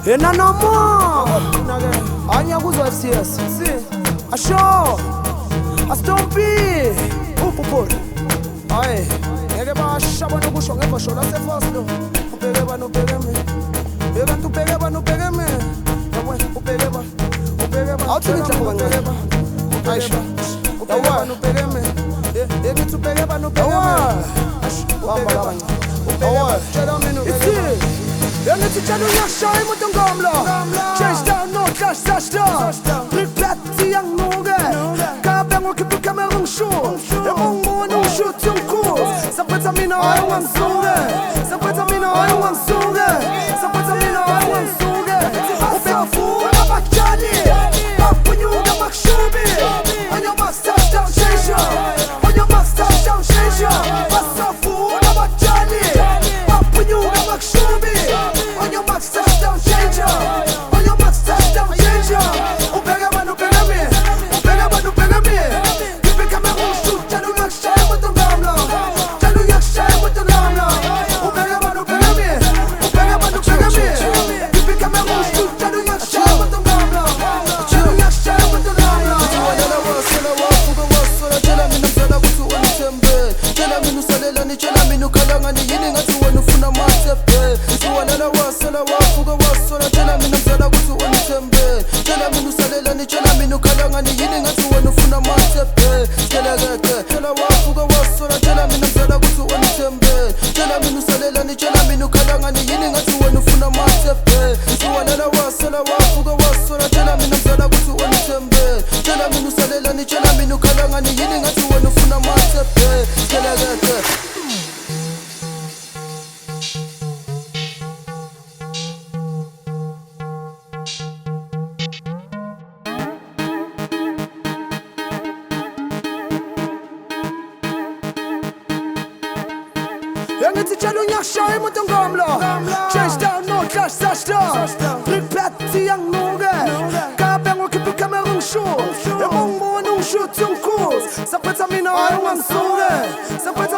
Yena no more. Anya kuzo FCS. See. Asho. Astompi. Upupur. Aye. Ngeke bashaba nokusho ngebasho la se-first lo. Ubheke bani ubheke mina. Yeka ubheke bani ubheke mina. Yabona ubheke bani. Ubheke bani. Awuthi ngijambo kancane. Ayisho. Ubheke bani ubheke mina. Ngithi ubheke bani ubheke mina. Ubheke bani. Ubheke bani. Tshela mina ubheke bani. Ngithi tshela uyashaya umuntu ngomlo. Change down no clash touchdown. Ripeti yanguke. Kabe ngokhipha ikamera ngisho. Ebongibona ushuthi umkhosi. Saphetha mina hayi wangisuke. Saphetha mina hayi wangisuke. Saphetha mina hayi wangisuke. Ubefuna abatshali. Baphunyuka bakushubi. On your marks touchdown change ya. On your marks touchdown change ya. Basafuna abatshali. Baphunyuka bakushubi. On your marks touchdown change ya. On your marks touchdown change ya. Ubheke bani ubheke mina. Ubheke bani ubheke mina. Khipha ikamera ngishuthi tshela uyashaya umuntu ngomlo. Tshela uyashaya umuntu ngomlo. Ubheke bani ubheke mina. Ubheke bani ubheke mina. Khipha ikamera ngishuthi tshela uyashaya umuntu ngomlo. Tshela uyashaya umuntu ngomlo. Walala wasala wafuka wasala tshela mina mzala kuthi wena uthembe. Tshela mina usalelani tshela mina ukhalangani yini ngathi wena ufuna amathephe. Walala wasala wafuka wasala tshela mina mzala kuthi wena uthembe. Tshela mina usalelani tshela mina ukhalangani yini ngathi wena ufuna amathephe. Tshela keke tshela wafuka wasala tshela mina mzala kuthi wena uthembe. Tshela mina usalelani tshela mina ukhalangani yini ngathi wena ufuna amathephe. Walala wasala wafuka wasala tshela mina mzala kuthi wena uthembe. Tshela mina usalelani tshela mina ukhalangani yini ngathi wena ufuna amathephe. Tshela keke Ngithi tshela uyashaya umuntu ngomlo. Change down no clash touchdown. Ripeti yanguke. Kabe ngokhipha ikamera ngisho. Ebongibona ushuthi umkhosi. Saphetha mina hayi wangisuke.